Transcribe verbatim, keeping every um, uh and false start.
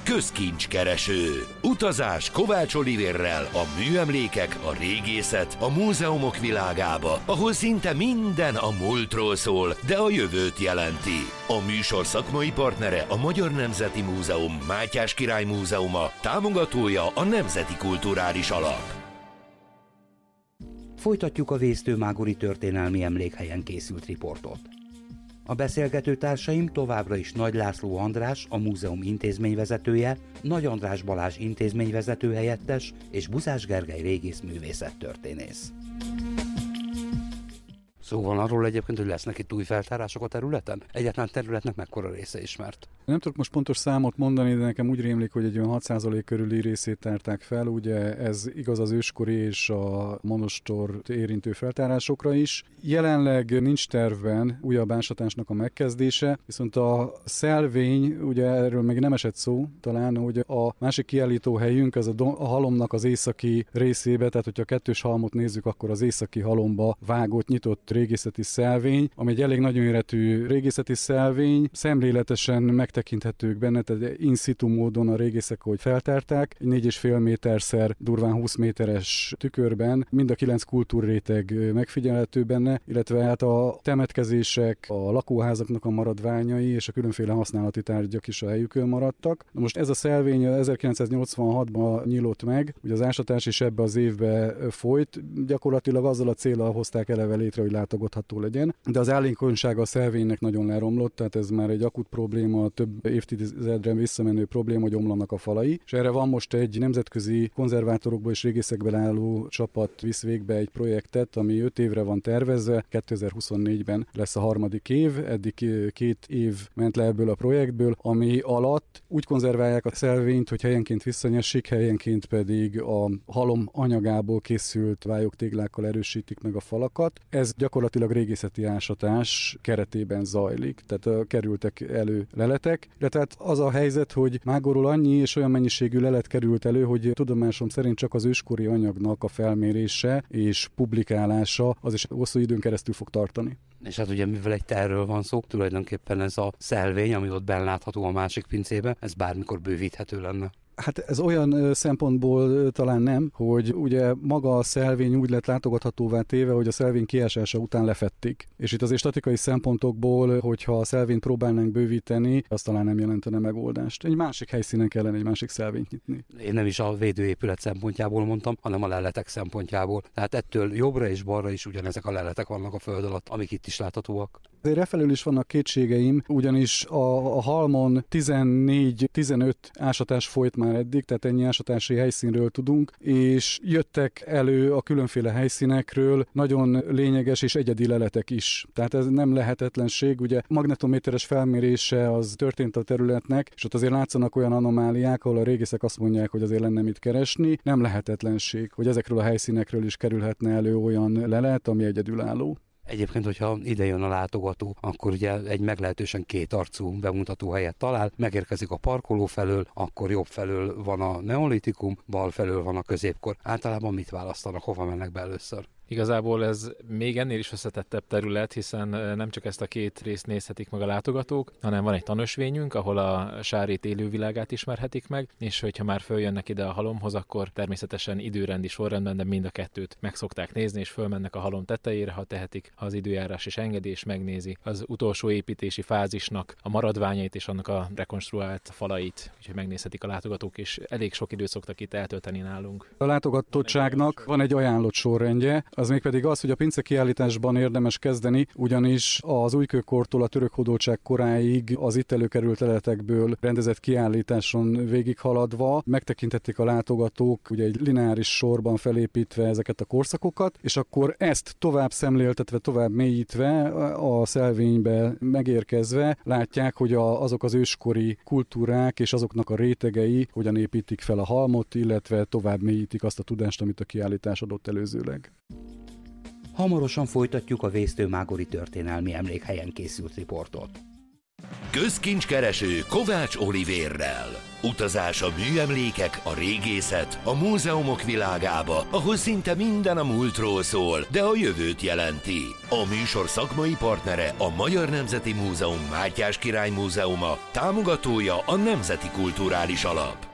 Közkincskereső. Utazás Kovács Olivérrel a műemlékek, a régészet, a múzeumok világába, ahol szinte minden a múltról szól, de a jövőt jelenti. A műsor szakmai partnere a Magyar Nemzeti Múzeum, Mátyás Király Múzeuma, támogatója a Nemzeti Kulturális Alap. Folytatjuk a Vésztőmágori történelmi emlékhelyen készült riportot. A beszélgető társaim továbbra is Nagy László András, a múzeum intézményvezetője, Nagy András Balázs intézményvezető helyettes és Buszás Gergely régészművészettörténész. Szó van arról egyébként, hogy lesznek itt új feltárások a területen? Egyáltalán területnek mekkora része ismert? Nem tudok most pontos számot mondani, de nekem úgy rémlik, hogy egy olyan hat százalék körüli részét tárták fel. Ugye ez igaz az őskori és a monostort érintő feltárásokra is. Jelenleg nincs tervben újabb ásatásnak a megkezdése, viszont a szelvény, ugye erről még nem esett szó talán, hogy a másik kiállítóhelyünk az a, do- a halomnak az északi részébe, tehát hogyha a kettős halmot nézzük, akkor az északi halomba vágott, nyitott régészeti szelvény, ami egy elég nagy méretű régészeti szelvény, szemléletesen megtekinthetők benne, tehát in situ módon a régészek, hogy feltárták, egy négy és fél méterszer durván húsz méteres tükörben, mind a kilenc kultúrréteg megfigyelhető benne, illetve hát a temetkezések, a lakóházaknak a maradványai és a különféle használati tárgyak is a helyükön maradtak. Na most ez a szelvény ezerkilencszáznyolcvanhatban nyílt meg, ugye az ásatás is ebbe az évbe folyt, gyakorlatilag azzal a céllal hozták eleve létre, hogy látogatható legyen, de az állékonysága a szelvénynek nagyon leromlott, tehát ez már egy akut probléma, több évtizedre visszamenő probléma, hogy omlanak a falai, és erre van most egy nemzetközi konzervátorokból és régészekből álló csapat visz végbe egy projektet, ami öt évre van tervezve, kétezer-huszonnégyben lesz a harmadik év, eddig két év ment le ebből a projektből, ami alatt úgy konzerválják a szelvényt, hogy helyenként visszanyesik, helyenként pedig a halom anyagából készült vályogtéglákkal erősítik meg a falakat. Ez gyakorlatilag régészeti ásatás keretében zajlik, tehát kerültek elő leletek, de tehát az a helyzet, hogy mágorról annyi és olyan mennyiségű lelet került elő, hogy tudomásom szerint csak az őskori anyagnak a felmérése és publikálása az is hosszú időn keresztül fog tartani. És hát ugye mivel egy terről van szó, tulajdonképpen ez a szelvény, ami ott benn látható a másik pincébe, ez bármikor bővíthető lenne. Hát ez olyan szempontból talán nem, hogy ugye maga a szelvény úgy lett látogathatóvá téve, hogy a szelvény kiásása után lefették. És itt azért statikai szempontokból, hogyha a szelvényt próbálnánk bővíteni, az talán nem jelentene megoldást. Egy másik helyszínen kellene egy másik szelvényt nyitni. Én nem is a védőépület szempontjából mondtam, hanem a leletek szempontjából. Tehát ettől jobbra és balra is ugyanezek a leletek vannak a föld alatt, amik itt is láthatóak. Azért efelől is vannak kétségeim, ugyanis a, a halmon tizennégy-tizenöt ásatás folyt már eddig, tehát ennyi ásatási helyszínről tudunk, és jöttek elő a különféle helyszínekről nagyon lényeges és egyedi leletek is. Tehát ez nem lehetetlenség, ugye magnetométeres felmérése az történt a területnek, és ott azért látszanak olyan anomáliák, ahol a régészek azt mondják, hogy azért lenne mit keresni, nem lehetetlenség, hogy ezekről a helyszínekről is kerülhetne elő olyan lelet, ami egyedülálló. Egyébként, hogyha ide jön a látogató, akkor ugye egy meglehetősen kétarcú bemutató helyet talál, megérkezik a parkoló felől, akkor jobb felől van a neolitikum, bal felől van a középkor. Általában mit választanak, hova mennek be először? Igazából ez még ennél is összetettebb terület, hiszen nem csak ezt a két részt nézhetik meg a látogatók, hanem van egy tanösvényünk, ahol a Sárét élővilágát ismerhetik meg, és hogyha már följönnek ide a halomhoz, akkor természetesen időrendi sorrendben, de mind a kettőt meg szokták nézni, és fölmennek a halom tetejére, ha tehetik, ha az időjárás is engedi, és megnézi az utolsó építési fázisnak a maradványait és annak a rekonstruált falait, úgyhogy megnézhetik a látogatók, és elég sok időt szoktak itt eltölteni nálunk. A látogatottságnak van egy ajánlott sorrendje, az mégpedig az, hogy a pince kiállításban érdemes kezdeni, ugyanis az újkőkortól a török hódoltság koráig az itt előkerült leletekből rendezett kiállításon végighaladva megtekintették a látogatók ugye egy lineáris sorban felépítve ezeket a korszakokat, és akkor ezt tovább szemléltetve, tovább mélyítve a szelvénybe megérkezve látják, hogy a, azok az őskori kultúrák és azoknak a rétegei hogyan építik fel a halmot, illetve tovább mélyítik azt a tudást, amit a kiállítás adott előzőleg. Hamarosan folytatjuk a Vésztőmágori történelmi emlékhelyen készült riportot. Közkincskereső Kovács Olivérrel. Utazás a műemlékek, a régészet, a múzeumok világába, ahol szinte minden a múltról szól, de a jövőt jelenti. A műsor szakmai partnere a Magyar Nemzeti Múzeum Mátyás Király Múzeuma, támogatója a Nemzeti Kulturális Alap.